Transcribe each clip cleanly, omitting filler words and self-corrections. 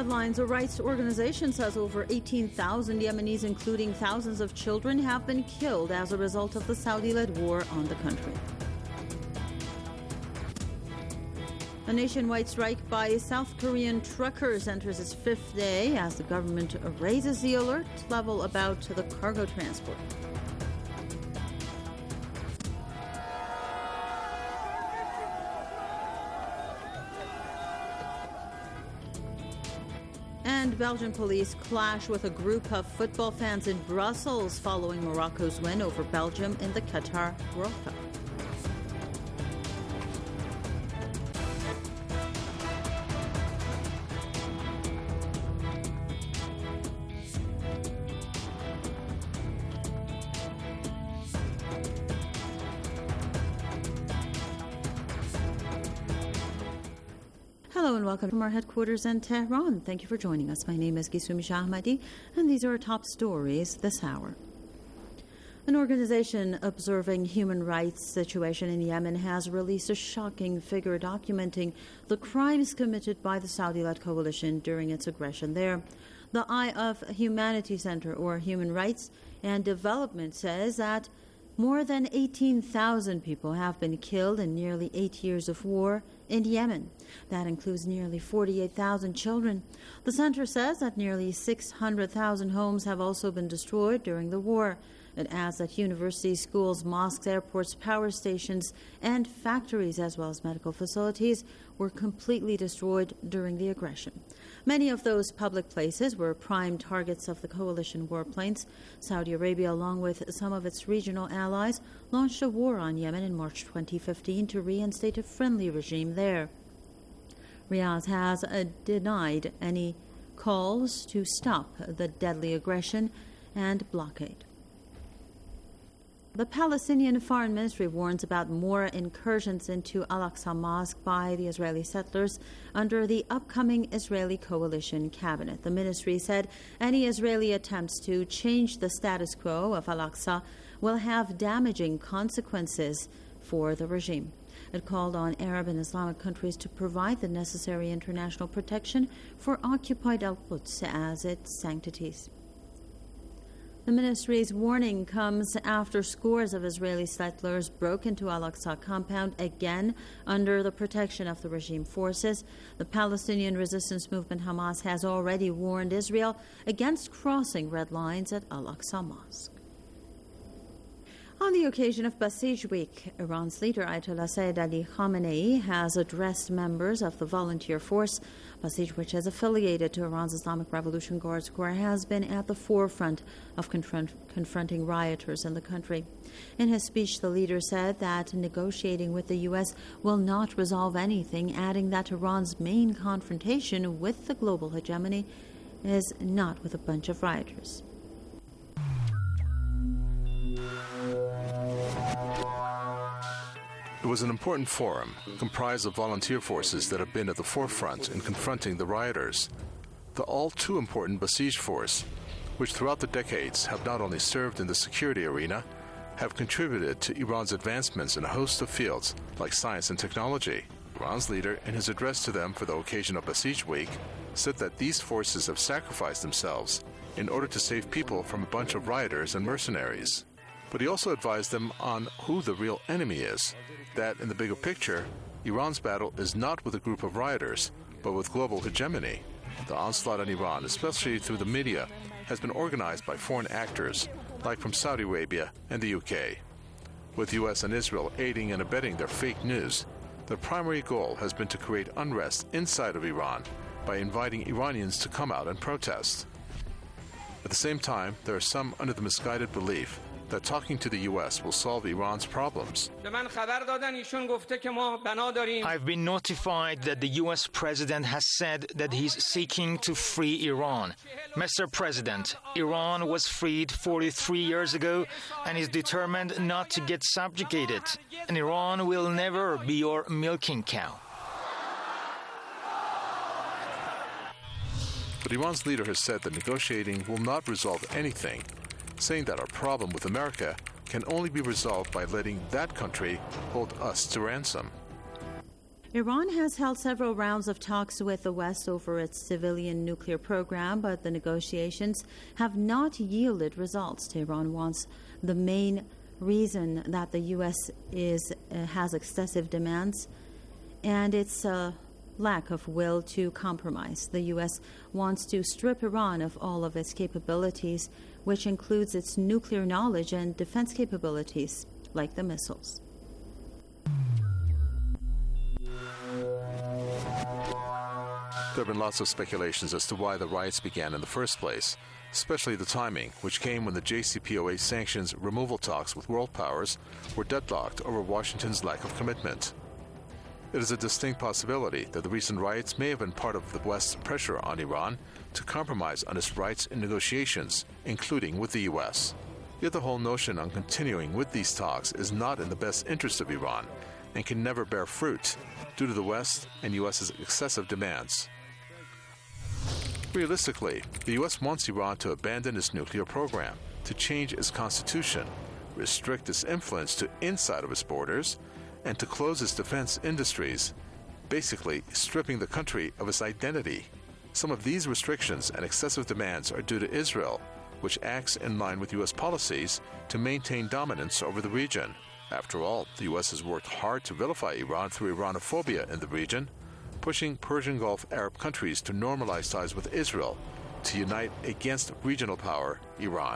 headlines, a rights organization says over 18,000 Yemenis, including thousands of children, have been killed as a result of the Saudi-led war on the country. A nationwide strike by South Korean truckers enters its fifth day as the government raises the alert level about the cargo transport. And Belgian police clash with a group of football fans in Brussels following Morocco's win over Belgium in the Qatar World Cup. Hello and welcome from our headquarters in Tehran. Thank you for joining us. My name is Gisumi Shahmadi, and these are our top stories this hour. An organization observing human rights situation in Yemen has released a shocking figure documenting the crimes committed by the Saudi-led coalition during its aggression there. The Eye of Humanity Center, or Human Rights and Development, says that more than 18,000 people have been killed in nearly 8 years of war in Yemen. That includes nearly 48,000 children. The center says that nearly 600,000 homes have also been destroyed during the war. It adds that universities, schools, mosques, airports, power stations, and factories, as well as medical facilities, were completely destroyed during the aggression. Many of those public places were prime targets of the coalition warplanes. Saudi Arabia, along with some of its regional allies, launched a war on Yemen in March 2015 to reinstate a friendly regime there. Riyadh has denied any calls to stop the deadly aggression and blockade. The Palestinian Foreign Ministry warns about more incursions into Al-Aqsa Mosque by the Israeli settlers under the upcoming Israeli coalition cabinet. The ministry said any Israeli attempts to change the status quo of Al-Aqsa will have damaging consequences for the regime. It called on Arab and Islamic countries to provide the necessary international protection for occupied Al-Quds as its sanctities. The ministry's warning comes after scores of Israeli settlers broke into Al-Aqsa compound again under the protection of the regime forces. The Palestinian resistance movement Hamas has already warned Israel against crossing red lines at Al-Aqsa Mosque. On the occasion of Basij Week, Iran's leader Ayatollah Sayyid Ali Khamenei has addressed members of the volunteer force. Basij, which is affiliated to Iran's Islamic Revolution Guards Corps, has been at the forefront of confronting rioters in the country. In his speech, the leader said that negotiating with the U.S. will not resolve anything, adding that Iran's main confrontation with the global hegemony is not with a bunch of rioters. It was an important forum, comprised of volunteer forces that have been at the forefront in confronting the rioters. The all-too-important Basij force, which throughout the decades have not only served in the security arena, have contributed to Iran's advancements in a host of fields like science and technology. Iran's leader, in his address to them for the occasion of Basij Week, said that these forces have sacrificed themselves in order to save people from a bunch of rioters and mercenaries. But he also advised them on who the real enemy is, that in the bigger picture, Iran's battle is not with a group of rioters, but with global hegemony. The onslaught on Iran, especially through the media, has been organized by foreign actors, like from Saudi Arabia and the UK. With US and Israel aiding and abetting their fake news, their primary goal has been to create unrest inside of Iran by inviting Iranians to come out and protest. At the same time, there are some under the misguided belief that talking to the U.S. will solve Iran's problems. I've been notified that the U.S. president has said that he's seeking to free Iran. Mr. President, Iran was freed 43 years ago and is determined not to get subjugated, and Iran will never be your milking cow. But Iran's leader has said that negotiating will not resolve anything, saying that our problem with America can only be resolved by letting that country hold us to ransom. Iran has held several rounds of talks with the West over its civilian nuclear program, but the negotiations have not yielded results. Tehran wants the main reason that the U.S. has excessive demands and its lack of will to compromise. The U.S. wants to strip Iran of all of its capabilities, which includes its nuclear knowledge and defense capabilities, like the missiles. There have been lots of speculations as to why the riots began in the first place, especially the timing, which came when the JCPOA sanctions removal talks with world powers were deadlocked over Washington's lack of commitment. It is a distinct possibility that the recent riots may have been part of the West's pressure on Iran to compromise on its rights in negotiations, including with the U.S. Yet the whole notion on continuing with these talks is not in the best interest of Iran and can never bear fruit due to the West and U.S.'s excessive demands. Realistically, the U.S. wants Iran to abandon its nuclear program, to change its constitution, restrict its influence to inside of its borders, and to close its defense industries, basically stripping the country of its identity. Some of these restrictions and excessive demands are due to Israel, which acts in line with U.S. policies to maintain dominance over the region. After all, the U.S. has worked hard to vilify Iran through Iranophobia in the region, pushing Persian Gulf Arab countries to normalize ties with Israel to unite against regional power, Iran.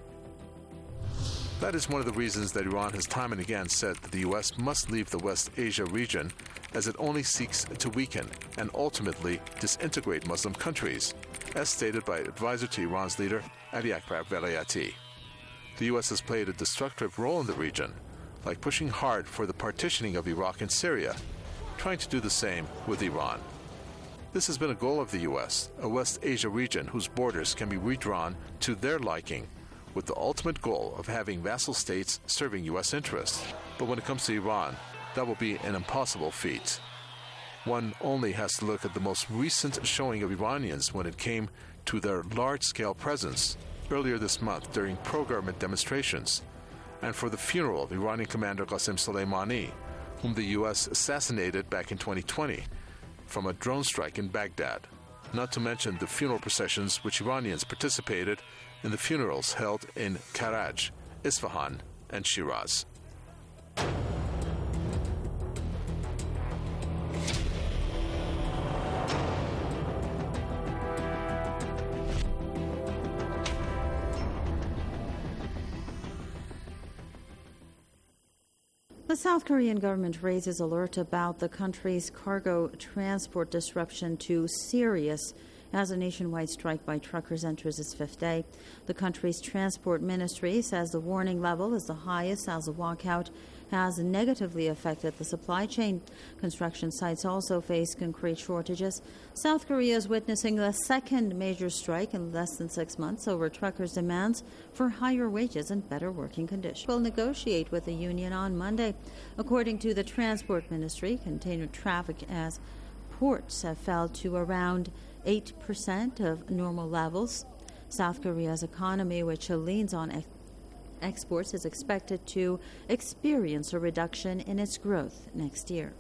That is one of the reasons that Iran has time and again said that the U.S. must leave the West Asia region, as it only seeks to weaken and ultimately disintegrate Muslim countries, as stated by advisor to Iran's leader, Ali Akbar Velayati. The U.S. has played a destructive role in the region, like pushing hard for the partitioning of Iraq and Syria, trying to do the same with Iran. This has been a goal of the U.S., a West Asia region whose borders can be redrawn to their liking, with the ultimate goal of having vassal states serving U.S. interests. But when it comes to Iran, that will be an impossible feat. One only has to look at the most recent showing of Iranians when it came to their large-scale presence earlier this month during pro-government demonstrations, and for the funeral of Iranian commander Qasem Soleimani, whom the U.S. assassinated back in 2020 from a drone strike in Baghdad, not to mention the funeral processions which Iranians participated in the funerals held in Karaj, Isfahan, and Shiraz. The South Korean government raises alert about the country's cargo transport disruption to serious as a nationwide strike by truckers enters its fifth day. The country's transport ministry says the warning level is the highest as the walkout has negatively affected the supply chain. Construction sites also face concrete shortages. South Korea is witnessing the second major strike in less than 6 months over truckers' demands for higher wages and better working conditions. Will negotiate with the union on Monday. According to the Transport Ministry, container traffic as ports have fell to around 8% of normal levels. South Korea's economy, which leans on exports, is expected to experience a reduction in its growth next year.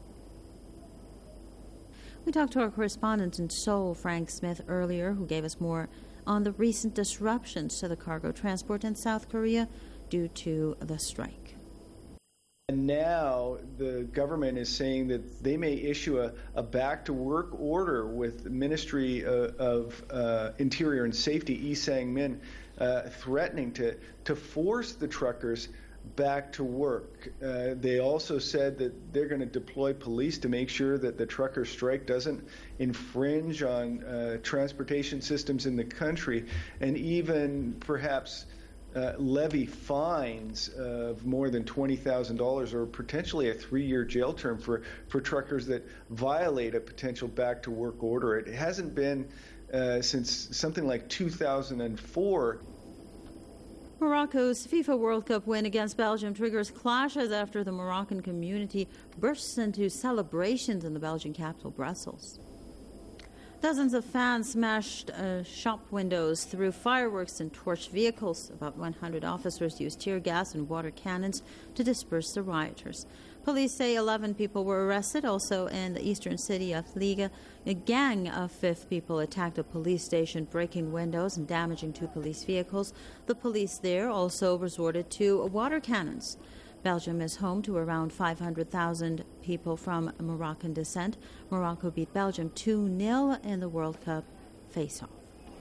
We talked to our correspondent in Seoul, Frank Smith, earlier, who gave us more on the recent disruptions to the cargo transport in South Korea due to the strike. And now the government is saying that they may issue a back-to-work order with the Ministry of Interior and Safety, Lee Sang-min, threatening to force the truckers back to work. They also said that they're going to deploy police to make sure that the trucker strike doesn't infringe on transportation systems in the country, and even perhaps levy fines of more than $20,000 or potentially a 3-year jail term for truckers that violate a potential back-to-work order. It hasn't been since something like 2004. Morocco's FIFA World Cup win against Belgium triggers clashes after the Moroccan community bursts into celebrations in the Belgian capital, Brussels. Dozens of fans smashed shop windows, threw fireworks and torched vehicles. About 100 officers used tear gas and water cannons to disperse the rioters. Police say 11 people were arrested. Also in the eastern city of Liga, a gang of 5 people attacked a police station, breaking windows and damaging 2 police vehicles. The police there also resorted to water cannons. Belgium is home to around 500,000 people from Moroccan descent. Morocco beat Belgium 2-0 in the World Cup face-off.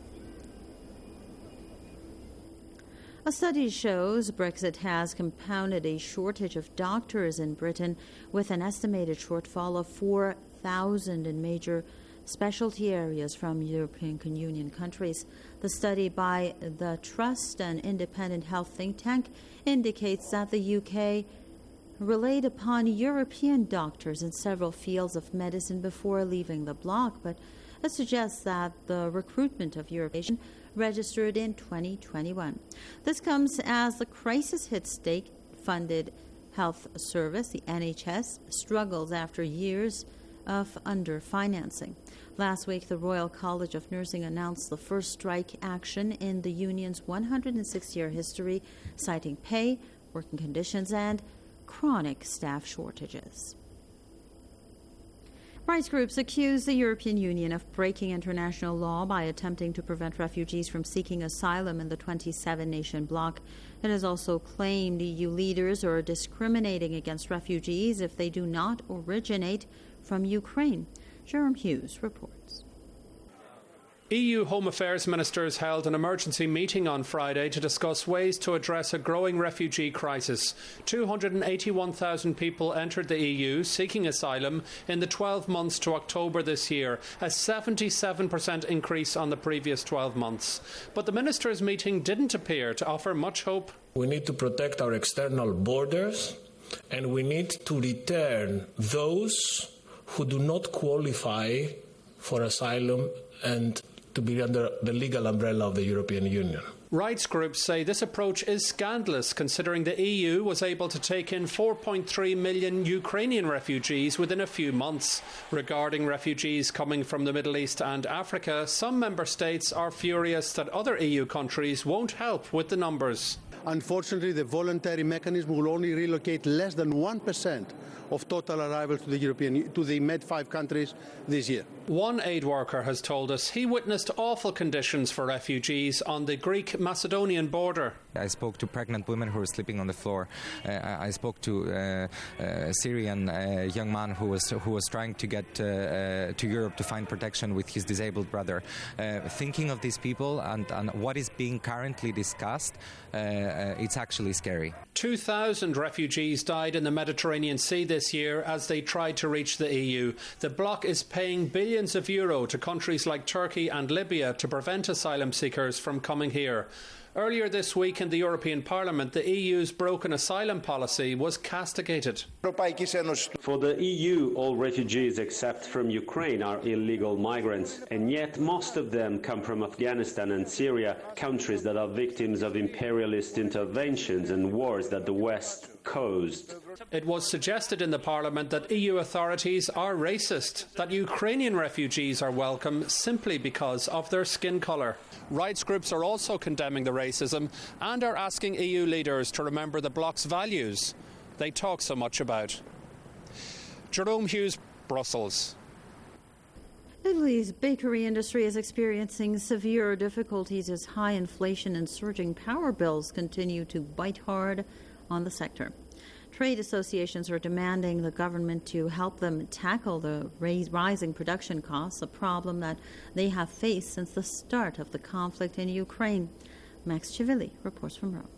A study shows Brexit has compounded a shortage of doctors in Britain, with an estimated shortfall of 4,000 in major specialty areas from European Union countries. The study by the Trust, an independent health think tank, indicates that the UK relied upon European doctors in several fields of medicine before leaving the bloc, but it suggests that the recruitment of European registered in 2021. This comes as the crisis hit state-funded health service, the NHS, struggles after years of underfinancing. Last week, the Royal College of Nursing announced the first strike action in the union's 106-year history, citing pay, working conditions, and chronic staff shortages. Rights groups accuse the European Union of breaking international law by attempting to prevent refugees from seeking asylum in the 27-nation bloc. It has also claimed EU leaders are discriminating against refugees if they do not originate from Ukraine. Jerome Hughes reports. EU Home Affairs ministers held an emergency meeting on Friday to discuss ways to address a growing refugee crisis. 281,000 people entered the EU seeking asylum in the 12 months to October this year, a 77% increase on the previous 12 months. But the ministers' meeting didn't appear to offer much hope. We need to protect our external borders, and we need to return those who do not qualify for asylum and to be under the legal umbrella of the European Union. Rights groups say this approach is scandalous, considering the EU was able to take in 4.3 million Ukrainian refugees within a few months. Regarding refugees coming from the Middle East and Africa, some member states are furious that other EU countries won't help with the numbers. Unfortunately, the voluntary mechanism will only relocate less than 1% of total arrivals to the Med5 countries this year. One aid worker has told us he witnessed awful conditions for refugees on the Greek-Macedonian border. I spoke to pregnant women who were sleeping on the floor. I spoke to a Syrian young man who was trying to get to Europe to find protection with his disabled brother. Thinking of these people and what is being currently discussed, it's actually scary. 2,000 refugees died in the Mediterranean Sea this year as they tried to reach the EU. The bloc is paying billions of euro to countries like Turkey and Libya to prevent asylum seekers from coming here. Earlier this week in the European Parliament, the EU's broken asylum policy was castigated. For the EU, all refugees except from Ukraine are illegal migrants, and yet most of them come from Afghanistan and Syria, countries that are victims of imperialist interventions and wars that the West caused. It was suggested in the Parliament that EU authorities are racist, that Ukrainian refugees are welcome simply because of their skin colour. Rights groups are also condemning the racism and are asking EU leaders to remember the bloc's values they talk so much about. Jerome Hughes, Brussels. Italy's bakery industry is experiencing severe difficulties as high inflation and surging power bills continue to bite hard on the sector. Trade associations are demanding the government to help them tackle the rising production costs, a problem that they have faced since the start of the conflict in Ukraine. Max Civilli reports from Rome.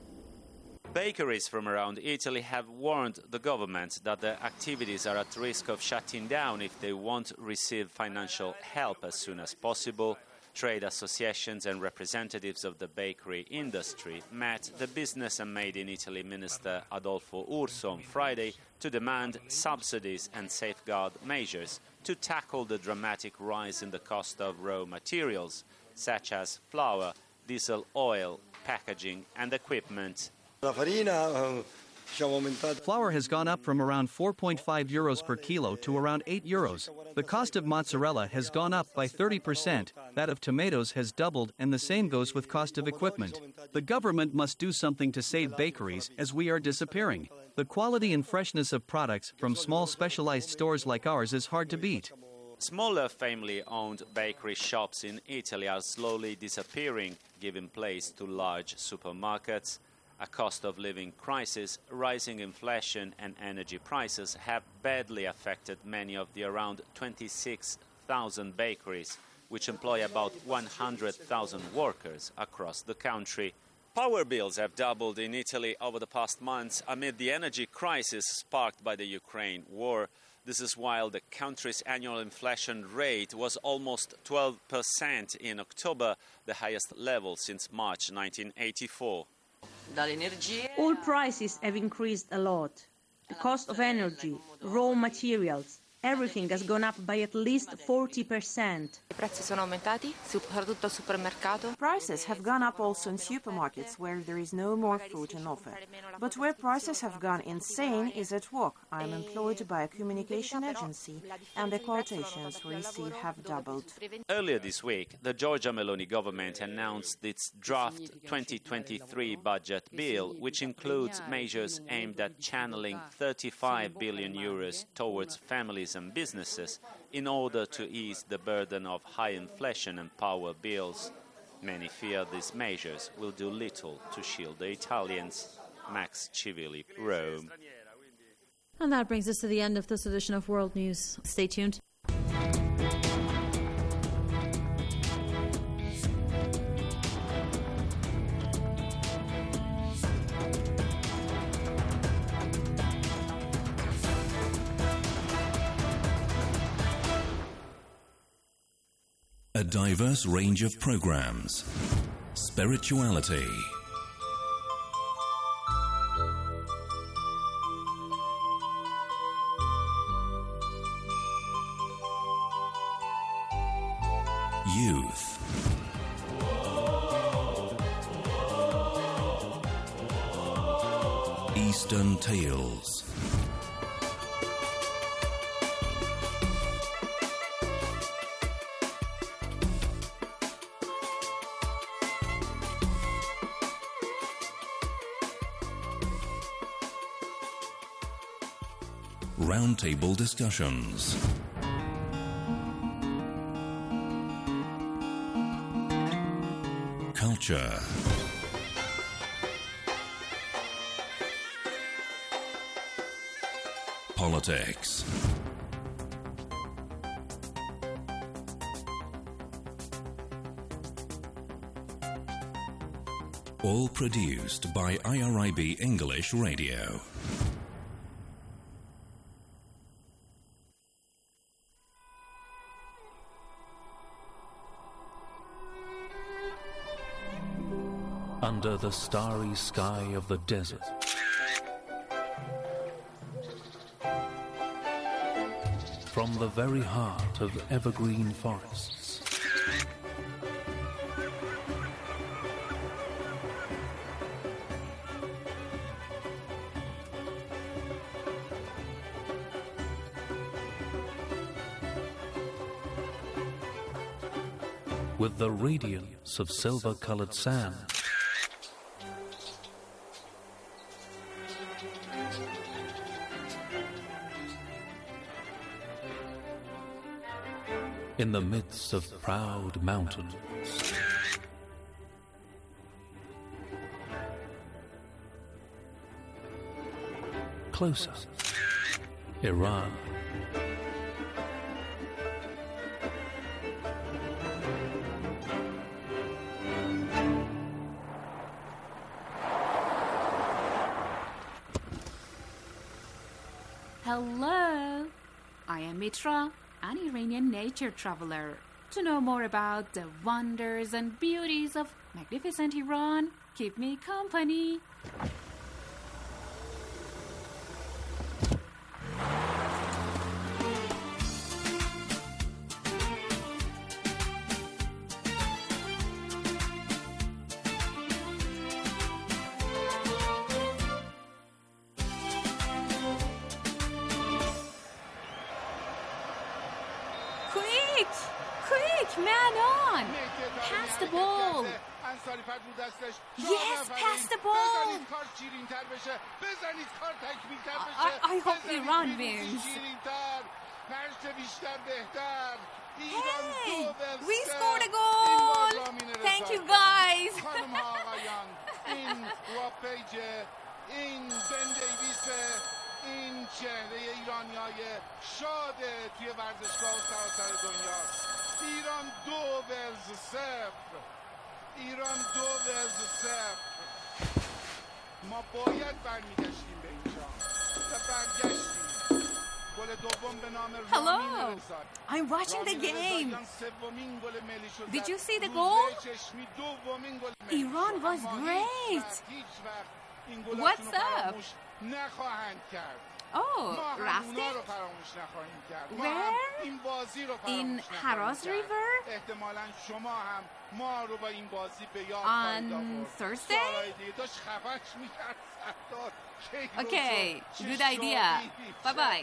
Bakeries from around Italy have warned the government that their activities are at risk of shutting down if they won't receive financial help as soon as possible. Trade associations and representatives of the bakery industry met the Business and Made in Italy Minister Adolfo Urso on Friday to demand subsidies and safeguard measures to tackle the dramatic rise in the cost of raw materials, such as flour, diesel oil, packaging and equipment. La farina Flour has gone up from around 4.5 euros per kilo to around 8 euros. The cost of mozzarella has gone up by 30%. That of tomatoes has doubled, and the same goes with cost of equipment. The government must do something to save bakeries, as we are disappearing. The quality and freshness of products from small specialized stores like ours is hard to beat. Smaller family-owned bakery shops in Italy are slowly disappearing, giving place to large supermarkets. A cost-of-living crisis, rising inflation and energy prices have badly affected many of the around 26,000 bakeries, which employ about 100,000 workers across the country. Power bills have doubled in Italy over the past months amid the energy crisis sparked by the Ukraine war. This is while the country's annual inflation rate was almost 12% in October, the highest level since March 1984. All prices have increased a lot. The cost of energy, raw materials, everything has gone up by at least 40%. Prices have gone up also in supermarkets where there is no more food on offer. But where prices have gone insane is at work. I am employed by a communication agency and the quotations we receive have doubled. Earlier this week, the Giorgia Meloni government announced its draft 2023 budget bill, which includes measures aimed at channeling 35 billion euros towards families and businesses in order to ease the burden of high inflation and power bills. Many fear these measures will do little to shield the Italians. Max Civilli, Rome. And that brings us to the end of this edition of World News. Stay tuned. A diverse range of programs. Spirituality. Youth. Eastern Tales. Roundtable discussions. Culture. Politics. All produced by IRIB English Radio. Under the starry sky of the desert, from the very heart of evergreen forests, with the radiance of silver-colored sand, in the midst of proud mountains, closer, Iran. Hello, I am Mitra, an Iranian nature traveler. To know more about the wonders and beauties of magnificent Iran, keep me company. man on! Pass the ball! Yes, pass the ball! I hope Iran wins. Hey! We scored a goal! Thank you, guys! این چهره ایرانی‌های شاد توی ورزشگاه سراسر دنیاست. ایران 2-0. ایران 2-0. ما باید برمیگشتیم به اینجا و برگشتیم. گل دوم به نام Hello, I'm watching the game. Did you see the goal? Iran was great. What's up? Oh, rafting? Where? In Haraz River? On Thursday? Okay, good idea. Bye-bye.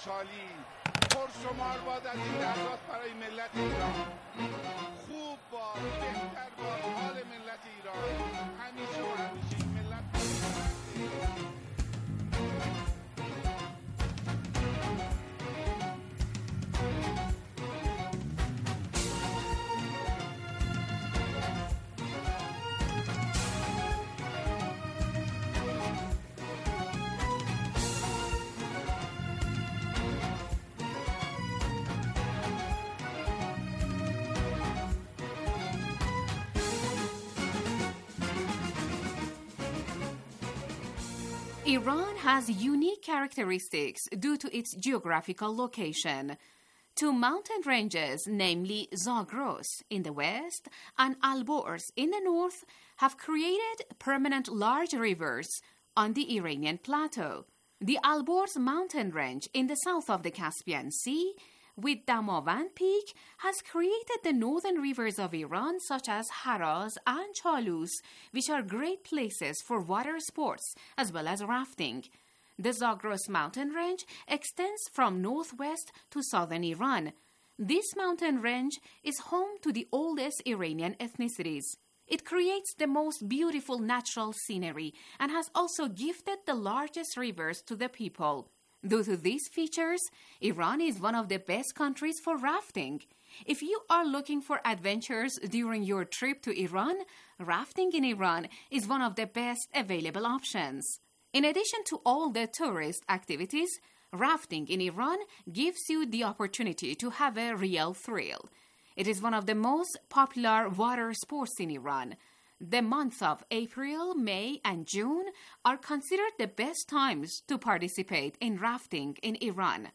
Iran has unique characteristics due to its geographical location. Two mountain ranges, namely Zagros in the west and Alborz in the north, have created permanent large rivers on the Iranian plateau. The Alborz mountain range in the south of the Caspian Sea, with Damavand Peak, has created the northern rivers of Iran such as Haraz and Chalus, which are great places for water sports as well as rafting. The Zagros mountain range extends from northwest to southern Iran. This mountain range is home to the oldest Iranian ethnicities. It creates the most beautiful natural scenery and has also gifted the largest rivers to the people. Due to these features, Iran is one of the best countries for rafting. If you are looking for adventures during your trip to Iran, rafting in Iran is one of the best available options. In addition to all the tourist activities, rafting in Iran gives you the opportunity to have a real thrill. It is one of the most popular water sports in Iran. The months of April, May, and June are considered the best times to participate in rafting in Iran.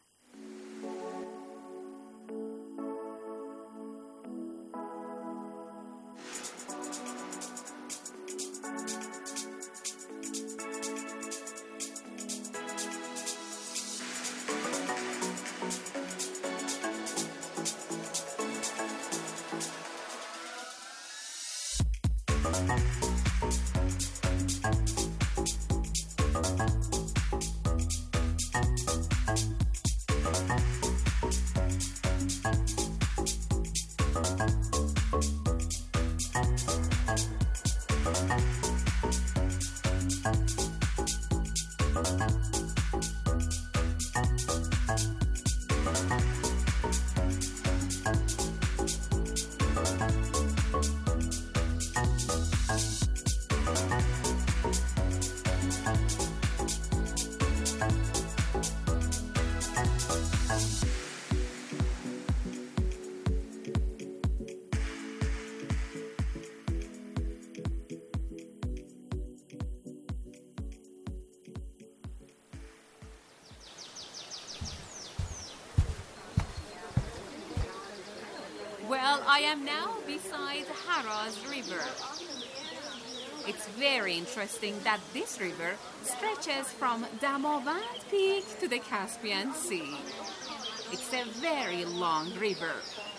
Well, I am now beside Haraz River. It's very interesting that this river stretches from Damavand Peak to the Caspian Sea. It's a very long river.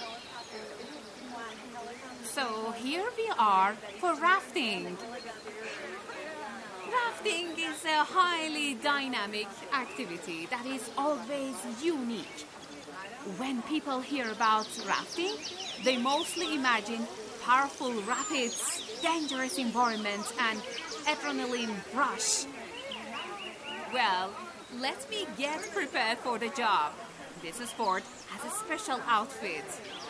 So here we are for rafting. Rafting is a highly dynamic activity that is always unique. When people hear about rafting, they mostly imagine powerful rapids, dangerous environments, and adrenaline rush. Well, let me get prepared for the job. This sport has a special outfit.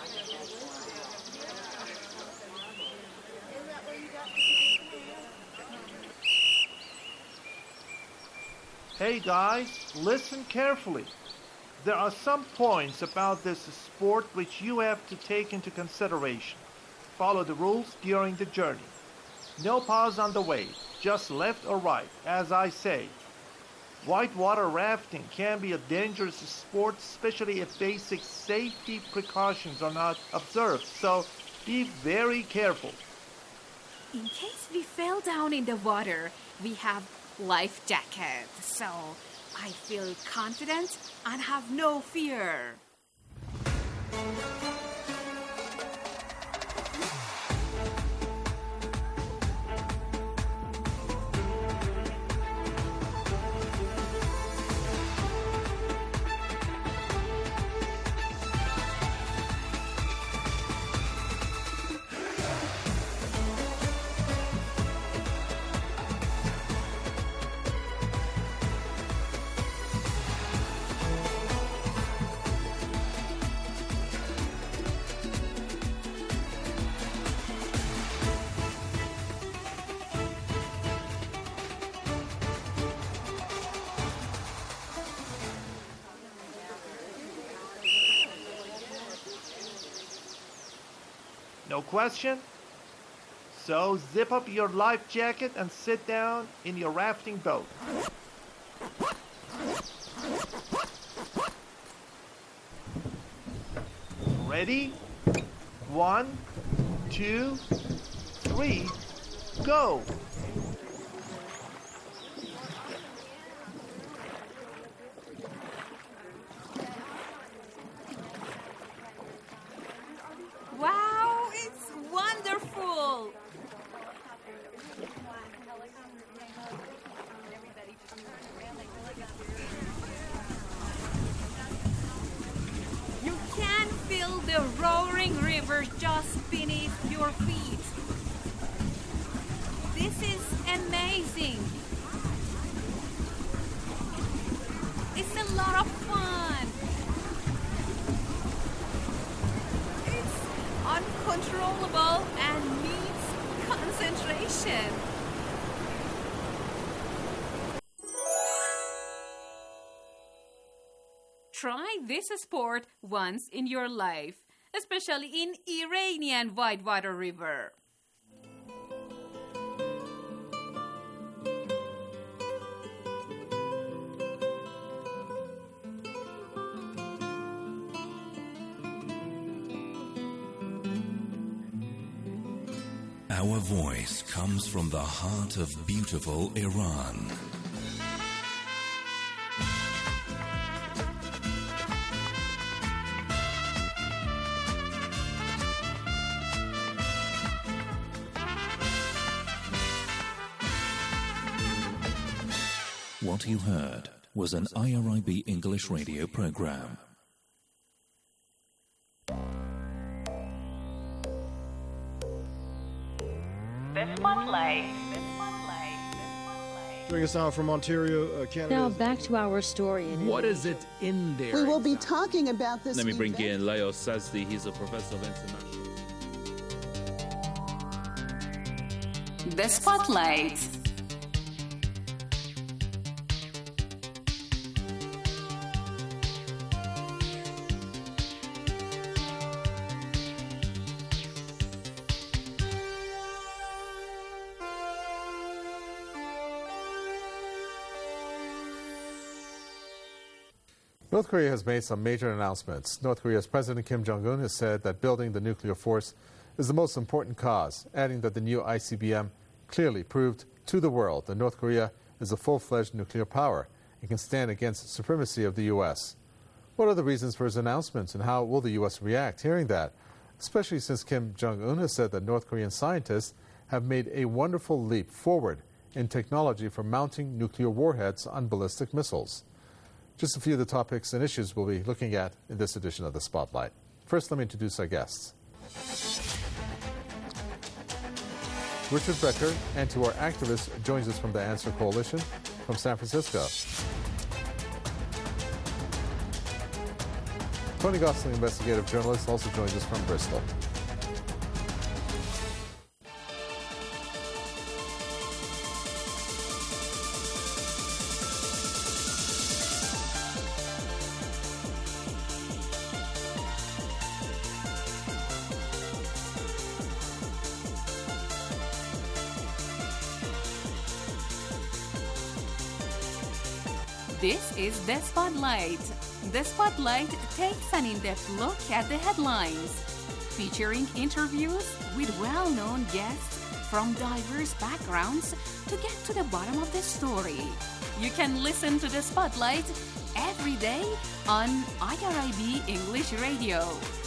Hey guys, listen carefully. There are some points about this sport which you have to take into consideration. Follow the rules during the journey. No pause on the way, just left or right, as I say. Whitewater rafting can be a dangerous sport, especially if basic safety precautions are not observed, so be very careful. In case we fell down in the water, we have life jackets, so I feel confident and have no fear. No question? So zip up your life jacket and sit down in your rafting boat. Ready? 1, 2, 3, go! Wow, it's wonderful! You can feel the roaring river just beneath your feet. This is amazing. It's a lot of fun. It's uncontrollable and needs concentration. Try this sport once in your life, especially in Iranian Whitewater River. Our voice comes from the heart of beautiful Iran. What you heard was an IRIB English radio program. The Spotlight. Joining us now from Ontario, Canada. Now back to our story. What is it in there? We will be talking about this. Let me bring in Leo Sazdi. He's a professor of international. The Spotlight. North Korea has made some major announcements. North Korea's President Kim Jong-un has said that building the nuclear force is the most important cause, adding that the new ICBM clearly proved to the world that North Korea is a full-fledged nuclear power and can stand against the supremacy of the U.S. What are the reasons for his announcements, and how will the U.S. react hearing that, especially since Kim Jong-un has said that North Korean scientists have made a wonderful leap forward in technology for mounting nuclear warheads on ballistic missiles? Just a few of the topics and issues we'll be looking at in this edition of The Spotlight. First, let me introduce our guests. Richard Becker, anti-war activist, joins us from the Answer Coalition from San Francisco. Tony Gosling, investigative journalist, also joins us from Bristol. This is The Spotlight. The Spotlight takes an in-depth look at the headlines, featuring interviews with well-known guests from diverse backgrounds to get to the bottom of the story. You can listen to The Spotlight every day on IRIB English Radio.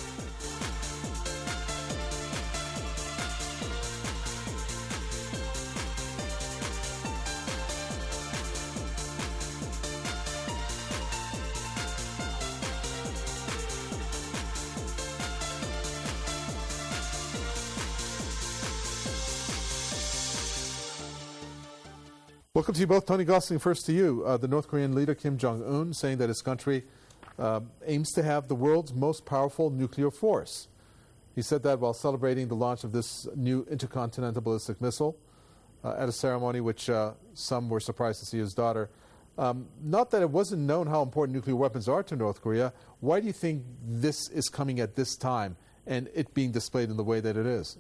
Welcome to you both. Tony Gosling, first to you. The North Korean leader Kim Jong-un saying that his country aims to have the world's most powerful nuclear force. He said that while celebrating the launch of this new intercontinental ballistic missile at a ceremony which some were surprised to see his daughter. Not that it wasn't known how important nuclear weapons are to North Korea. Why do you think this is coming at this time and it being displayed in the way that it is?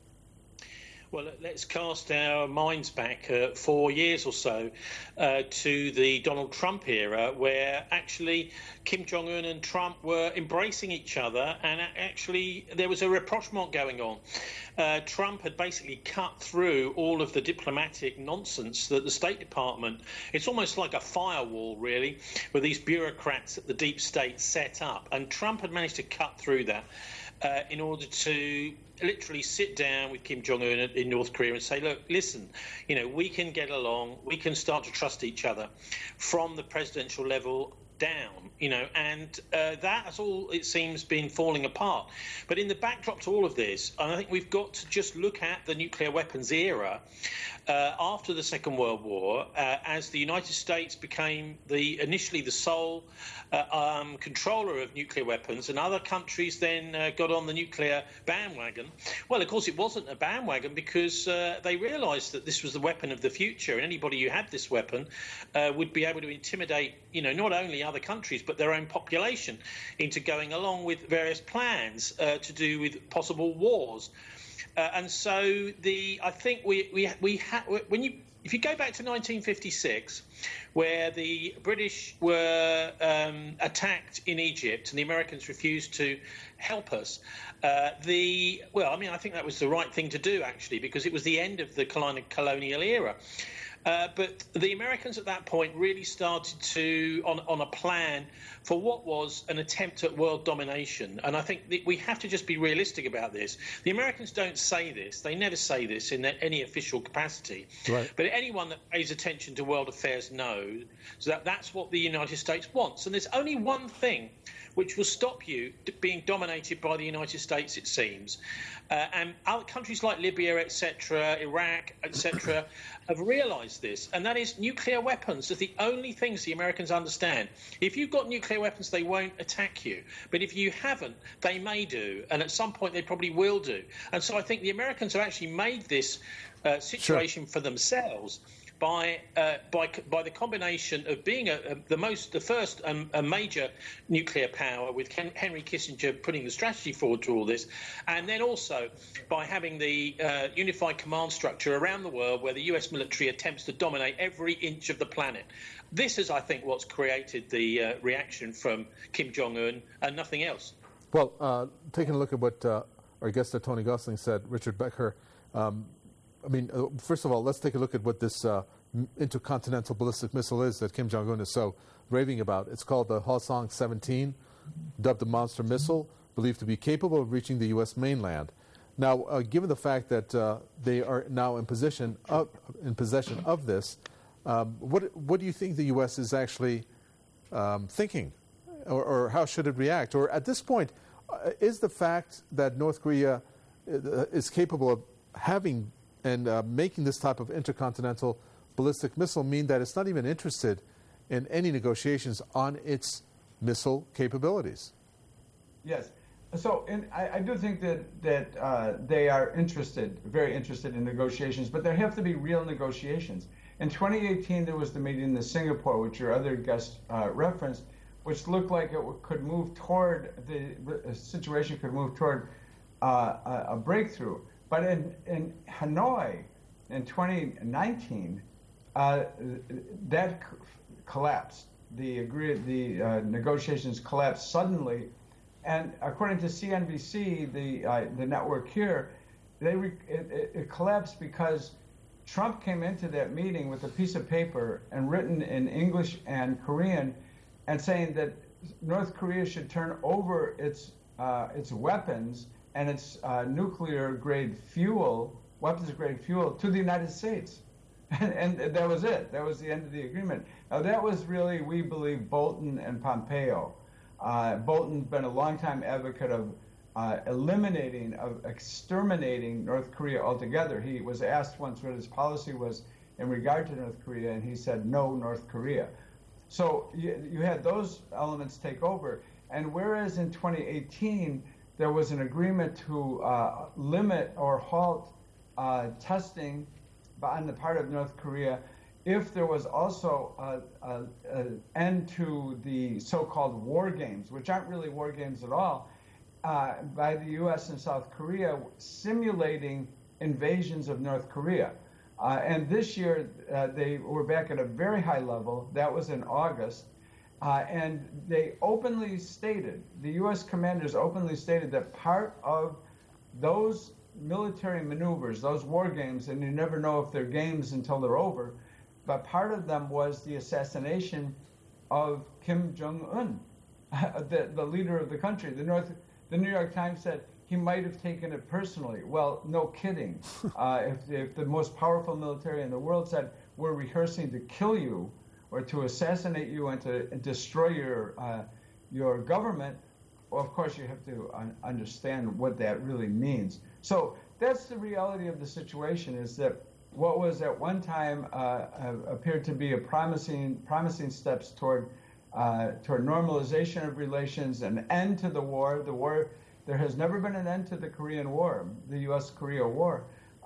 Well, let's cast our minds back 4 years or so to the Donald Trump era, where actually Kim Jong-un and Trump were embracing each other, and actually there was a rapprochement going on. Trump had basically cut through all of the diplomatic nonsense that the State Department, it's almost like a firewall, really, with these bureaucrats that the deep state set up. And Trump had managed to cut through that in order to literally sit down with Kim Jong-un in North Korea and say, look, listen, we can get along, we can start to trust each other from the presidential level down, and that has all, it seems, been falling apart. But in the backdrop to all of this, and I think we've got to just look at the nuclear weapons era after the Second World War, as the United States became initially the sole controller of nuclear weapons, and other countries then got on the nuclear bandwagon. Well, of course, it wasn't a bandwagon because they realised that this was the weapon of the future, and anybody who had this weapon would be able to intimidate, not only other countries but their own population into going along with various plans to do with possible wars. And so I think if you go back to 1956, where the British were attacked in Egypt and the Americans refused to help us, I think that was the right thing to do, actually, because it was the end of the colonial era. But the Americans at that point really started to on a plan for what was an attempt at world domination. And I think we have to just be realistic about this. The Americans don't say this. They never say this in any official capacity. Right. But anyone that pays attention to world affairs knows that that's what the United States wants. And there's only one thing which will stop you being dominated by the United States, it seems. And other countries like Libya, etc., Iraq, etc., have realised this, and that is nuclear weapons are the only things the Americans understand. If you've got nuclear weapons, they won't attack you. But if you haven't, they may do, and at some point they probably will do. And so I think the Americans have actually made this situation for themselves by the combination of being the first major nuclear power, with Henry Kissinger putting the strategy forward to all this, and then also by having the unified command structure around the world where the US military attempts to dominate every inch of the planet. This is, I think, what's created the reaction from Kim Jong-un and nothing else. Well, taking a look at what our guest Tony Gosling said, Richard Becker, first of all, let's take a look at what this intercontinental ballistic missile is that Kim Jong-un is so raving about. It's called the Hwasong-17, dubbed the monster missile, believed to be capable of reaching the U.S. mainland. Now, given the fact that they are now in possession of this, what do you think the U.S. is actually thinking, or how should it react? Or at this point, is the fact that North Korea is capable of having and making this type of intercontinental ballistic missile mean that it's not even interested in any negotiations on its missile capabilities? Yes. So I do think that they are very interested in negotiations, but there have to be real negotiations. In 2018, there was the meeting in Singapore, which your other guest referenced, which looked like it could move toward, the situation could move toward a breakthrough. But in Hanoi in 2019, that collapsed. The negotiations collapsed suddenly. And according to CNBC, the network here, it collapsed because Trump came into that meeting with a piece of paper and written in English and Korean, and saying that North Korea should turn over its weapons and its nuclear-grade fuel, weapons-grade fuel, to the United States. And that was it. That was the end of the agreement. Now, that was really, we believe, Bolton and Pompeo. Bolton's been a longtime advocate of exterminating North Korea altogether. He was asked once what his policy was in regard to North Korea, and he said, no North Korea. So you had those elements take over. And whereas in 2018, there was an agreement to limit or halt testing on the part of North Korea, if there was also an end to the so-called war games, which aren't really war games at all, by the U.S. and South Korea simulating invasions of North Korea. And this year, they were back at a very high level. That was in August. And they openly stated, the U.S. commanders openly stated that part of those military maneuvers, those war games, and you never know if they're games until they're over, but part of them was the assassination of Kim Jong-un, the leader of the country. The New York Times said he might have taken it personally. Well, no kidding. If the most powerful military in the world said, we're rehearsing to kill you or to assassinate you and to destroy your government, well, of course you have to understand what that really means. So that's the reality of the situation, is that what was at one time appeared to be a promising steps toward normalization of relations, an end to the war. There has never been an end to the Korean War, the U.S.-Korea War.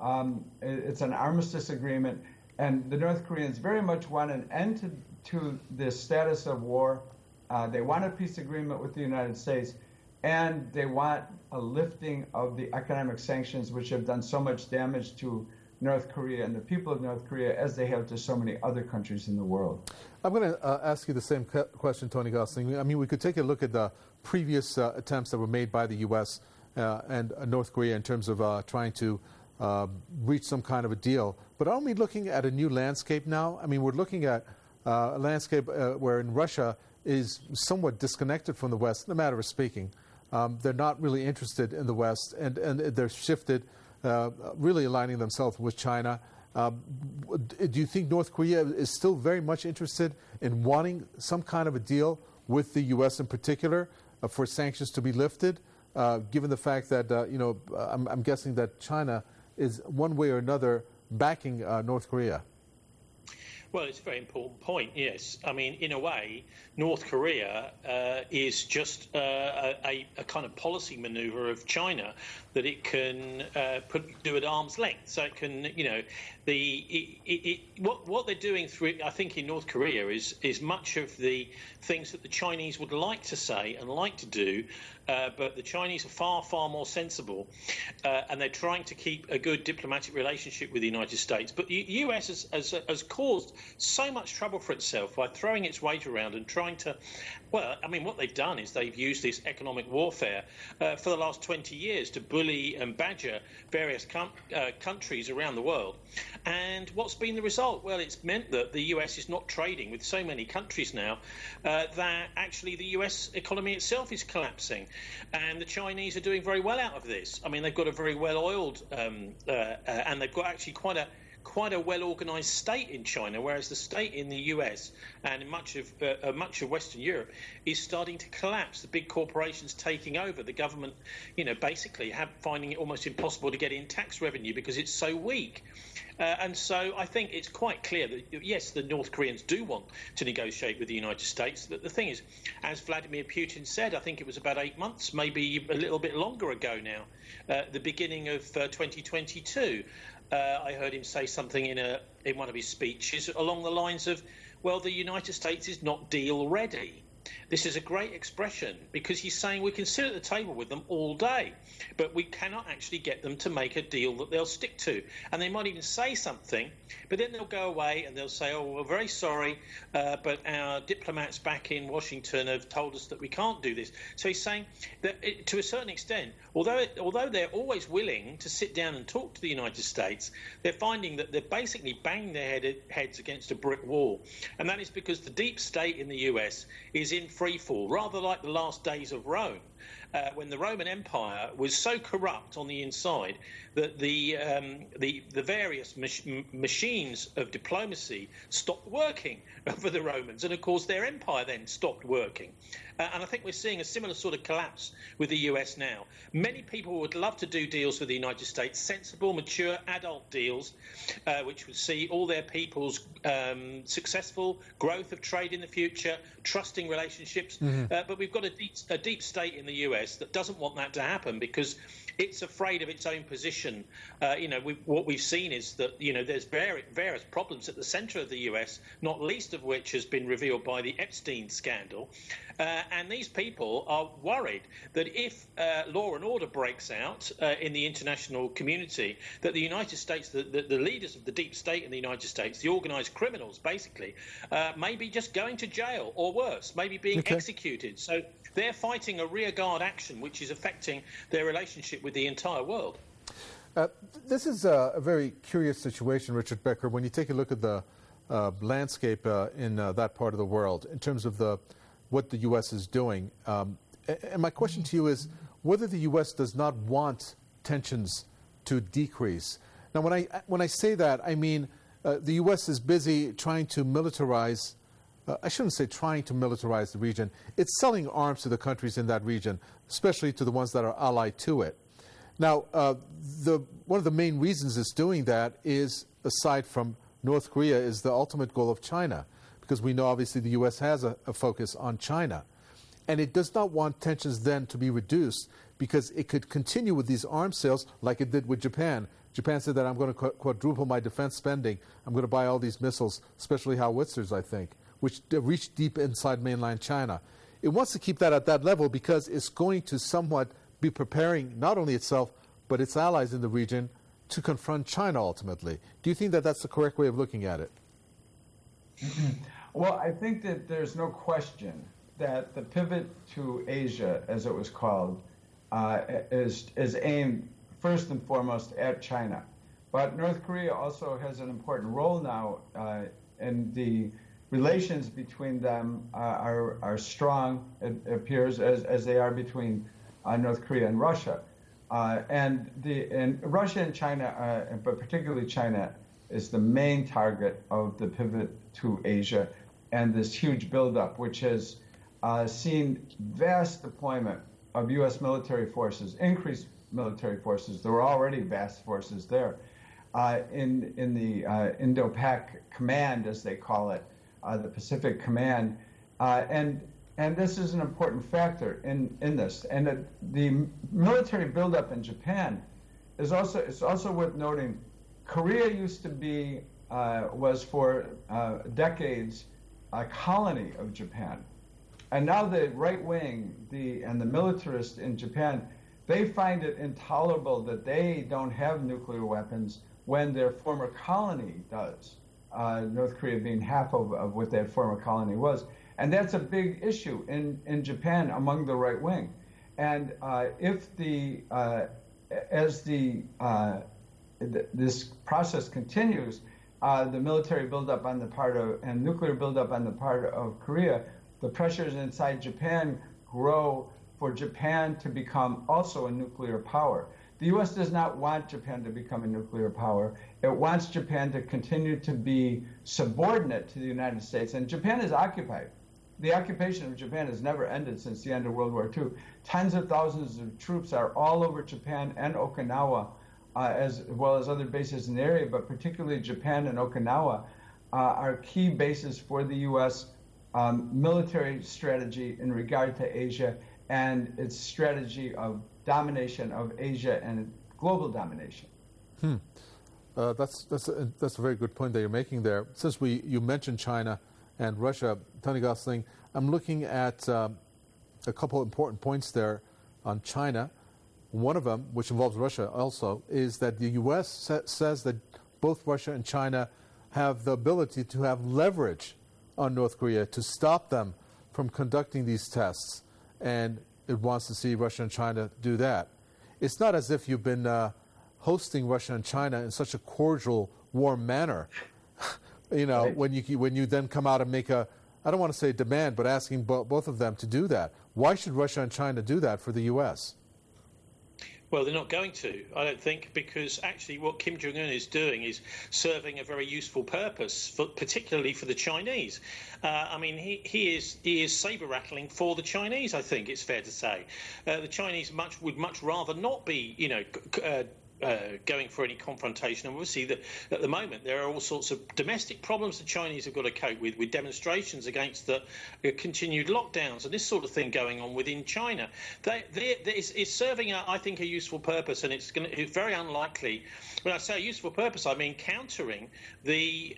It's an armistice agreement, and the North Koreans very much want an end to this status of war. They want a peace agreement with the United States, and they want a lifting of the economic sanctions which have done so much damage to North Korea and the people of North Korea, as they have to so many other countries in the world. I'm going to ask you the same question, Tony Gosling. I mean, we could take a look at the previous attempts that were made by the U.S. And North Korea in terms of trying to reach some kind of a deal. But aren't we looking at a new landscape now? I mean, we're looking at a landscape wherein Russia is somewhat disconnected from the West, in a matter of speaking. They're not really interested in the West, and they're shifted, really aligning themselves with China. Do you think North Korea is still very much interested in wanting some kind of a deal with the U.S. in particular for sanctions to be lifted, given the fact that, I'm guessing that China is one way or another backing North Korea? Well, it's a very important point, yes. I mean, in a way, North Korea is just a kind of policy maneuver of China that it can do at arm's length. So it can, what they're doing through, I think, in North Korea is much of the things that the Chinese would like to say and like to do, but the Chinese are far, far more sensible, and they're trying to keep a good diplomatic relationship with the United States. But the US has caused so much trouble for itself by throwing its weight around and trying to, well, I mean, what they've done is they've used this economic warfare for the last 20 years to bully and badger various countries around the world. And what's been the result? Well, it's meant that the US is not trading with so many countries now that actually the US economy itself is collapsing. And the Chinese are doing very well out of this. I mean, they've got a very well-oiled and they've got actually quite quite a well-organised state in China, whereas the state in the US and in much of Western Europe is starting to collapse. The big corporations taking over, the government, basically finding it almost impossible to get in tax revenue because it's so weak. And so I think it's quite clear that, yes, the North Koreans do want to negotiate with the United States. The thing is, as Vladimir Putin said, I think it was about 8 months, maybe a little bit longer ago now, the beginning of 2022, I heard him say something in one of his speeches along the lines of, well, the United States is not deal ready. This is a great expression because he's saying we can sit at the table with them all day, but we cannot actually get them to make a deal that they'll stick to. And they might even say something, but then they'll go away and they'll say, oh, we're very sorry, but our diplomats back in Washington have told us that we can't do this. So he's saying that to a certain extent, although they're always willing to sit down and talk to the United States, they're finding that they're basically banging their heads against a brick wall. And that is because the deep state in the US is in free fall, rather like the last days of Rome, when the Roman Empire was so corrupt on the inside that the various machines of diplomacy stopped working for the Romans, and of course their empire then stopped working. And I think we're seeing a similar sort of collapse with the US now. Many people would love to do deals with the United States, sensible, mature, adult deals, which would see all their people's successful growth of trade in the future, trusting relationships. But we've got a deep state in the US that doesn't want that to happen because it's afraid of its own position. What we've seen is that, there's various problems at the centre of the US, not least of which has been revealed by the Epstein scandal. And these people are worried that if law and order breaks out in the international community, that the United States, the leaders of the deep state in the United States, the organised criminals, basically, may be just going to jail or worse, maybe being executed. So they're fighting a rearguard action which is affecting their relationship with the entire world. This is a very curious situation, Richard Becker, when you take a look at the landscape in that part of the world in terms of what the U.S. is doing. And my question to you is whether the U.S. does not want tensions to decrease. Now, when I say that, I mean the U.S. is busy trying to militarize. I shouldn't say trying to militarize the region. It's selling arms to the countries in that region, especially to the ones that are allied to it. Now, one of the main reasons it's doing that is, aside from North Korea, is the ultimate goal of China, because we know obviously the U.S. has a focus on China. And it does not want tensions then to be reduced because it could continue with these arms sales like it did with Japan. Japan said that I'm going to quadruple my defense spending. I'm going to buy all these missiles, especially howitzers, I think, which reach deep inside mainland China. It wants to keep that at that level because it's going to somewhat be preparing not only itself but its allies in the region to confront China ultimately. Do you think that that's the correct way of looking at it? Well, I think that there's no question that the pivot to Asia, as it was called, is aimed first and foremost at China. But North Korea also has an important role now, and the relations between them are strong, it appears, as they are between North Korea and Russia. And Russia and China, but particularly China, is the main target of the pivot to Asia and this huge buildup, which has seen vast deployment of U.S. military forces, increased military forces. There were already vast forces there in the Indo-Pac Command, as they call it, the Pacific Command, and this is an important factor in this. And the military buildup in Japan is also worth noting. Korea used to be was for decades a colony of Japan, and now the right wing, and the militarists in Japan, they find it intolerable that they don't have nuclear weapons when their former colony does. North Korea being half of what that former colony was. And that's a big issue in Japan among the right wing. And if this process continues, the military buildup on the part of, and nuclear buildup on the part of Korea, the pressures inside Japan grow for Japan to become also a nuclear power. The U.S. does not want Japan to become a nuclear power. It wants Japan to continue to be subordinate to the United States. And Japan is occupied. The occupation of Japan has never ended since the end of World War II. Tens of thousands of troops are all over Japan and Okinawa, as well as other bases in the area, but particularly Japan and Okinawa are key bases for the U.S. Military strategy in regard to Asia and its strategy of domination of Asia and global domination. That's a very good point that you're making there. Since you mentioned China and Russia, Tony Gosling, I'm looking at a couple important points there on China. One of them, which involves Russia also, is that the U.S. says that both Russia and China have the ability to have leverage on North Korea to stop them from conducting these tests, and it wants to see Russia and China do that. It's not as if you've been hosting Russia and China in such a cordial, warm manner. Right. when you then come out and make I don't want to say demand, but asking both of them to do that. Why should Russia and China do that for the U.S.? Well, they're not going to, I don't think, because actually what Kim Jong-un is doing is serving a very useful purpose, particularly for the Chinese. He is saber-rattling for the Chinese, I think it's fair to say. The Chinese would much rather not be, going for any confrontation. And obviously, at the moment, there are all sorts of domestic problems the Chinese have got to cope with demonstrations against the continued lockdowns and this sort of thing going on within China. It's serving, I think, a useful purpose, and it's very unlikely. When I say a useful purpose, I mean countering the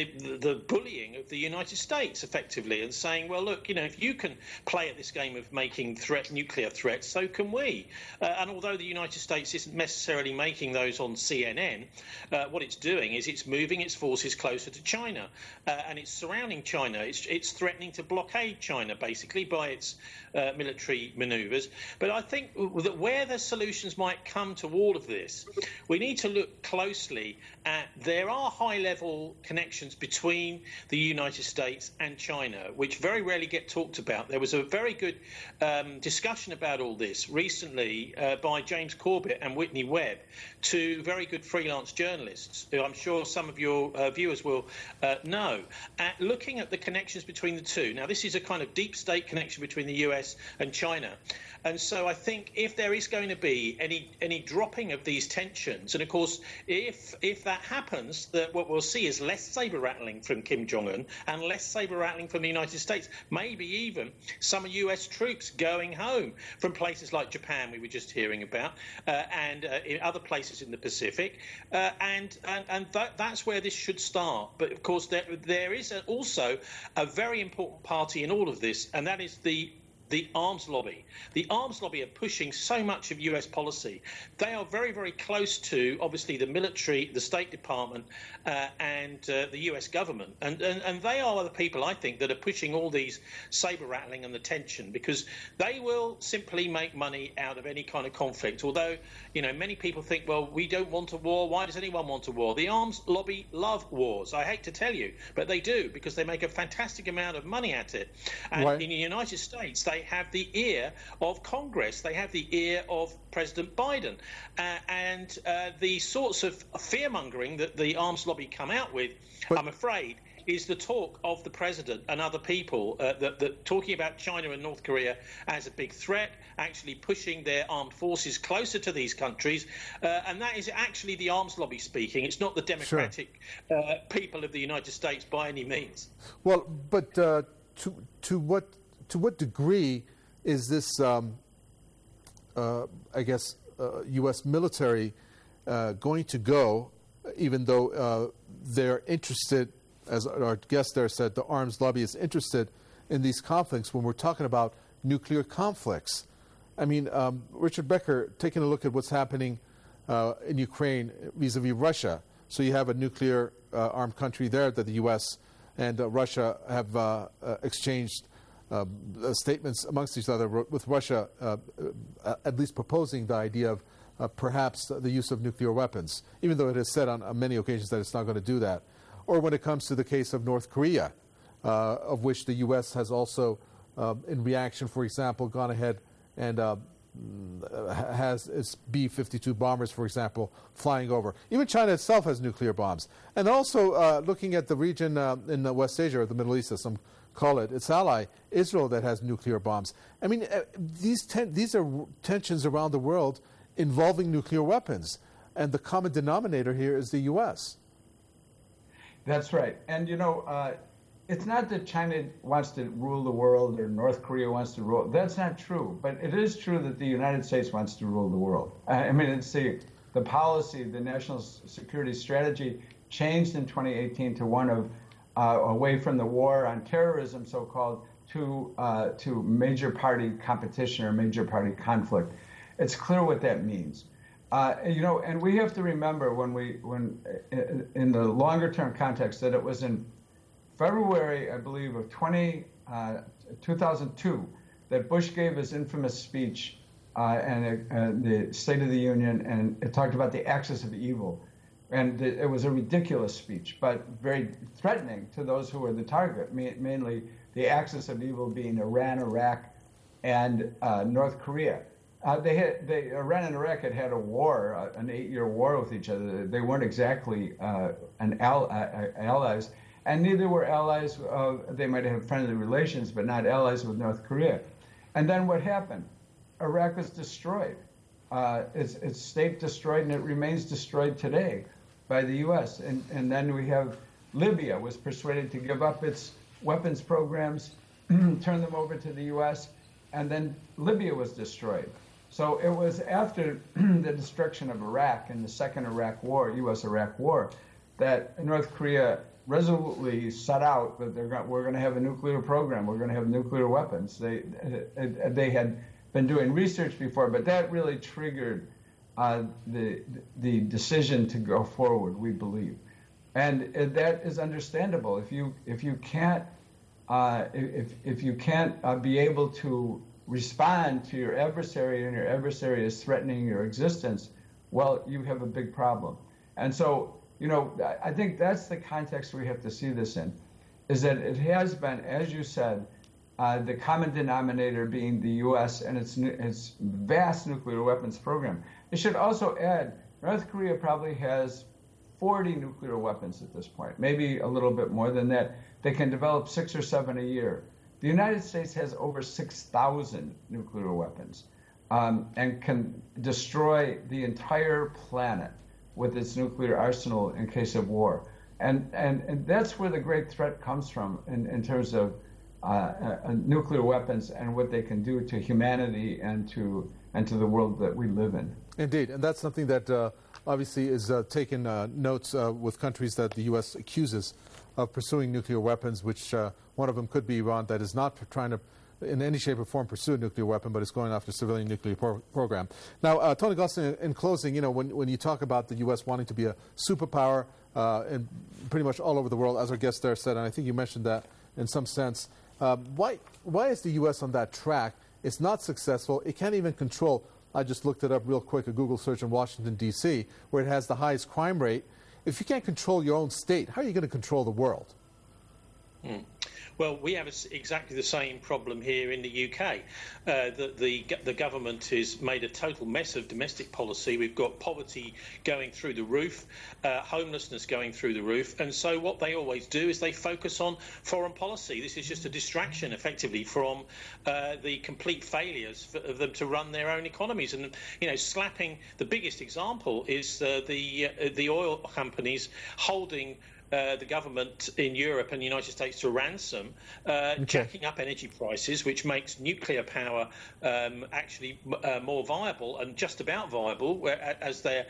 bullying of the United States, effectively, and saying, well, look, if you can play at this game of making nuclear threats, so can we. And although the United States isn't necessarily making those on CNN, what it's doing is it's moving its forces closer to China, and it's surrounding China. It's threatening to blockade China, basically, by its military manoeuvres. But I think that where the solutions might come to all of this, we need to look closely at there are high-level connections between the United States and China, which very rarely get talked about. There was a very good discussion about all this recently by James Corbett and Whitney Webb, two very good freelance journalists, who I'm sure some of your viewers will know, looking at the connections between the two. Now, this is a kind of deep state connection between the US and China. And so I think if there is going to be any dropping of these tensions, and of course, if that happens, that what we'll see is less saber-rattling from Kim Jong-un and less saber-rattling from the United States, maybe even some US troops going home from places like Japan we were just hearing about, and in other places in the Pacific, and that's where this should start. But of course, there is also a very important party in all of this, and that is the arms lobby. The arms lobby are pushing so much of US policy. They are very, very close to, obviously, the military, the State Department, and the US government. And they are the people, I think, that are pushing all these saber-rattling and the tension, because they will simply make money out of any kind of conflict. Although, many people think, well, we don't want a war. Why does anyone want a war? The arms lobby love wars. I hate to tell you, but they do, because they make a fantastic amount of money at it. And in the United States, they have the ear of Congress. They have the ear of President Biden. And the sorts of fear-mongering that the arms lobby come out with, I'm afraid, is the talk of the president and other people that talking about China and North Korea as a big threat, actually pushing their armed forces closer to these countries. And that is actually the arms lobby speaking. It's not the democratic people of the United States by any means. Well, but to what degree is this, U.S. military going to go, even though they're interested, as our guest there said, the arms lobby is interested in these conflicts when we're talking about nuclear conflicts? I mean, Richard Becker, taking a look at what's happening in Ukraine vis-a-vis Russia. So you have a nuclear armed country there that the U.S. and Russia have exchanged statements amongst each other, with Russia at least proposing the idea of perhaps the use of nuclear weapons, even though it has said on many occasions that it's not going to do that. Or when it comes to the case of North Korea, of which the U.S. has also, in reaction, for example, gone ahead and has its B-52 bombers, for example, flying over. Even China itself has nuclear bombs. And also looking at the region in West Asia, or the Middle East, as some call it, its ally, Israel, that has nuclear bombs. I mean, these are tensions around the world involving nuclear weapons. And the common denominator here is the U.S. That's right. And, it's not that China wants to rule the world or North Korea wants to rule. That's not true. But it is true that the United States wants to rule the world. I mean, it's the policy, the national security strategy changed in 2018 to one of away from the war on terrorism, so-called, to major party competition or major party conflict. It's clear what that means. And we have to remember when in the longer term context that it was in February, I believe, of 2002 that Bush gave his infamous speech and the State of the Union, and it talked about the axis of evil. And it was a ridiculous speech, but very threatening to those who were the target, mainly the axis of evil being Iran, Iraq, and North Korea. Iran and Iraq had a war, an 8-year war with each other. They weren't exactly allies, and neither were allies. They might have friendly relations, but not allies with North Korea. And then what happened? Iraq was destroyed. Its state destroyed, and it remains destroyed today by the U.S. And then we have Libya was persuaded to give up its weapons programs, turn them over to the U.S., and then Libya was destroyed. So it was after the destruction of Iraq in the Second Iraq War, U.S.-Iraq War, that North Korea resolutely set out that we're going to have a nuclear program, we're going to have nuclear weapons. They had been doing research before, but that really triggered the decision to go forward, we believe. And that is understandable. If you can't be able to respond to your adversary and your adversary is threatening your existence, well, you have a big problem. And so, I think that's the context we have to see this in, is that it has been, as you said, the common denominator being the U.S. and its vast nuclear weapons program. It should also add, North Korea probably has 40 nuclear weapons at this point, maybe a little bit more than that. They can develop 6 or 7 a year. The United States has over 6,000 nuclear weapons and can destroy the entire planet with its nuclear arsenal in case of war. And that's where the great threat comes from in terms of nuclear weapons and what they can do to humanity and to the world that we live in. Indeed, and that's something that obviously is taken notes with countries that the U.S. accuses of pursuing nuclear weapons, which one of them could be Iran, that is not trying to in any shape or form pursue a nuclear weapon, but is going after civilian nuclear program. Now, Tony Gustin, in closing, when you talk about the U.S. wanting to be a superpower in pretty much all over the world, as our guest there said, and I think you mentioned that in some sense, why is the U.S. on that track? It's not successful. It can't even control. I just looked it up real quick, a Google search in Washington, D.C., where it has the highest crime rate. If you can't control your own state, how are you going to control the world? Well, we have exactly the same problem here in the UK. The government has made a total mess of domestic policy. We've got poverty going through the roof, homelessness going through the roof. And so what they always do is they focus on foreign policy. This is just a distraction, effectively, from the complete failures of them to run their own economies. And, slapping the biggest example is the oil companies holding the government in Europe and the United States to ransom, jacking up energy prices, which makes nuclear power actually more viable and just about viable, as they're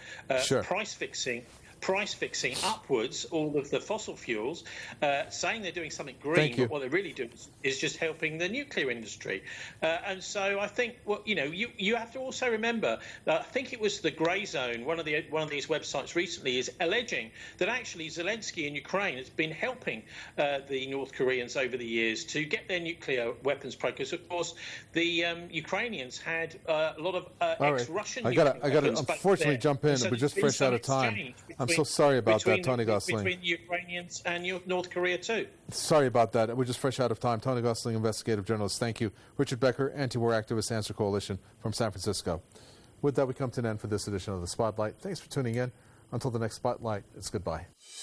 price fixing upwards all of the fossil fuels, saying they're doing something green, but what they're really doing is just helping the nuclear industry. And so I think, you have to also remember that I think it was the Grey Zone, one of these websites recently, is alleging that actually Zelensky in Ukraine has been helping the North Koreans over the years to get their nuclear weapons because, of course, the Ukrainians had a lot of ex-Russian nuclear weapons. I got to unfortunately jump in. We're just fresh out of time. I'm so sorry about that, Tony Gosling. Between the Ukrainians and North Korea too. Sorry about that. We're just fresh out of time. Tony Gosling, investigative journalist. Thank you. Richard Becker, anti-war activist, Answer Coalition from San Francisco. With that, we come to an end for this edition of The Spotlight. Thanks for tuning in. Until the next Spotlight, it's goodbye.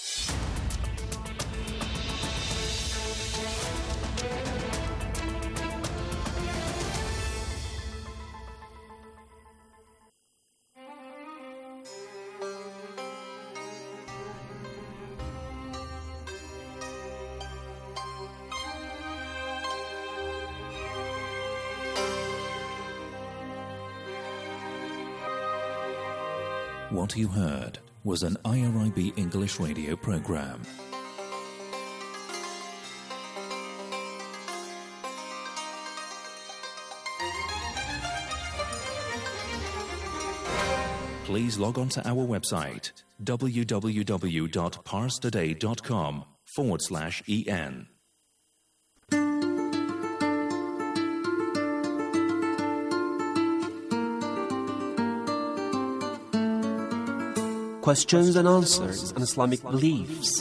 What you heard was an IRIB English radio program. Please log on to our website www.parstoday.com/en. Questions and answers on Islamic beliefs.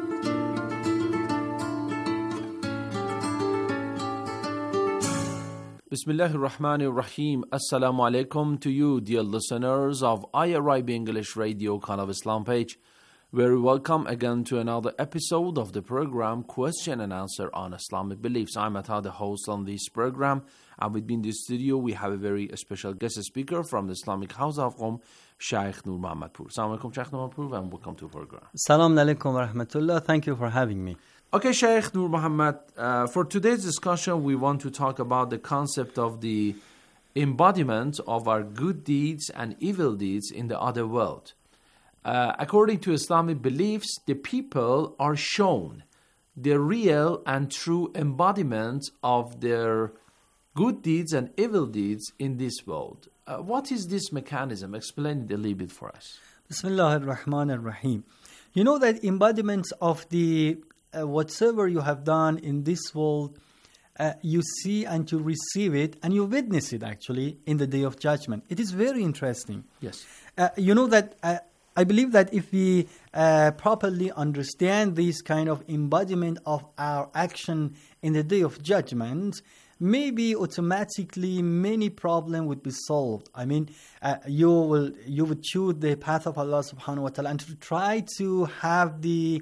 Bismillahir Rahmanir Rahim. Assalamu alaikum to you, dear listeners of IRIB English Radio Call of Islam page. Very welcome again to another episode of the program Question and Answer on Islamic Beliefs. I'm Atta, the host on this program, and with me in the studio we have a very special guest speaker from the Islamic House of Qom, Sheikh Noor Muhammad Poor. Assalamu alaikum, Sheikh Noor Muhammad Poor, and welcome to the program. Assalamu alaikum wa rahmatullah. Thank you for having me. Okay, Sheikh Noor Muhammad, for today's discussion we want to talk about the concept of the embodiment of our good deeds and evil deeds in the other world. According to Islamic beliefs, the people are shown the real and true embodiment of their good deeds and evil deeds in this world. What is this mechanism? Explain it a little bit for us. Bismillahir Rahmanir Rahim. You know that embodiments of the whatsoever you have done in this world, you see and you receive it and you witness it actually in the Day of Judgment. It is very interesting. Yes. You know that I believe that if we properly understand this kind of embodiment of our action in the Day of Judgment, maybe automatically many problems would be solved. I mean, you would choose the path of Allah subhanahu wa ta'ala and to try to have the,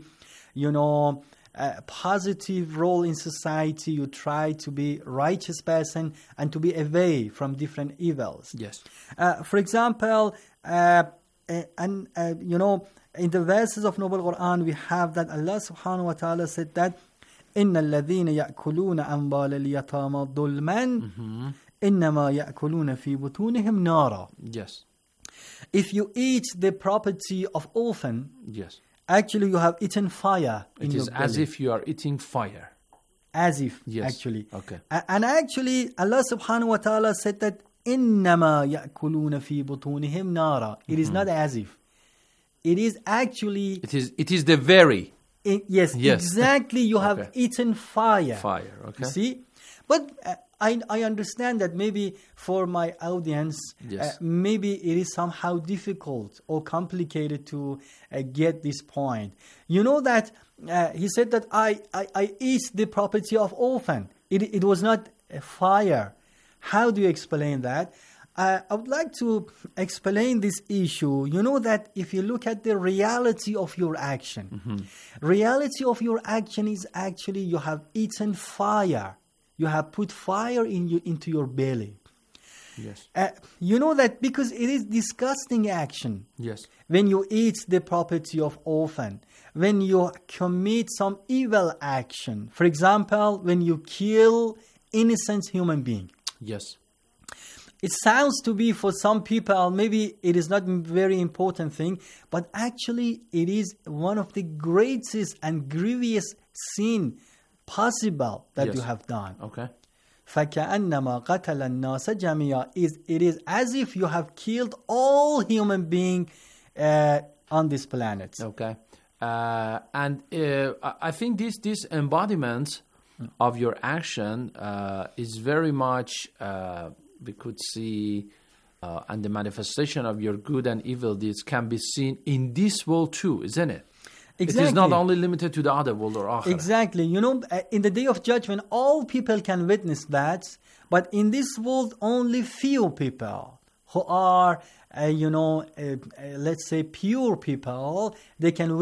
positive role in society. You try to be righteous person and to be away from different evils. Yes. For example, in the verses of Noble Quran, we have that Allah subhanahu wa ta'ala said that إِنَّ الَّذِينَ يَأْكُلُونَ أَمْوَالَ الْيَتَامَى ظُلْمًا إِنَّمَا يَأْكُلُونَ فِي بُطُونِهِمْ نَارًا. Yes. If you eat the property of orphan, yes, actually you have eaten fire in your belly. It is as if you are eating fire. As if, yes. Actually. Okay. And actually, Allah subhanahu wa ta'ala said that إِنَّمَا يَأْكُلُونَ فِي بُطُونِهِمْ نَارًا. It is not as if. It is actually... It is the very... Yes, exactly. You have eaten fire. Fire, okay. You see? But I understand that maybe for my audience, maybe it is somehow difficult or complicated to get this point. You know that he said that I eat the property of orphan. It was not a fire. How do you explain that? I would like to explain this issue. You know that if you look at the reality of your action, reality of your action is actually you have eaten fire. You have put fire into your belly. Yes. You know that because it is disgusting action. Yes. When you eat the property of orphan, when you commit some evil action, for example, when you kill innocent human being. Yes. It sounds to be for some people, maybe it is not a very important thing, but actually it is one of the greatest and grievous sin possible that you have done. Okay. فَكَأَنَّمَا قَتَلَ النَّاسَ جَمِيعًا. It is as if you have killed all human beings on this planet. Okay. And I think this embodiment of your action is very much... we could see and the manifestation of your good and evil deeds can be seen in this world too, isn't it? Exactly. It is not only limited to the other world or akhirah. Exactly. You know, in the day of judgment, all people can witness that. But in this world, only few people who are, let's say pure people, they can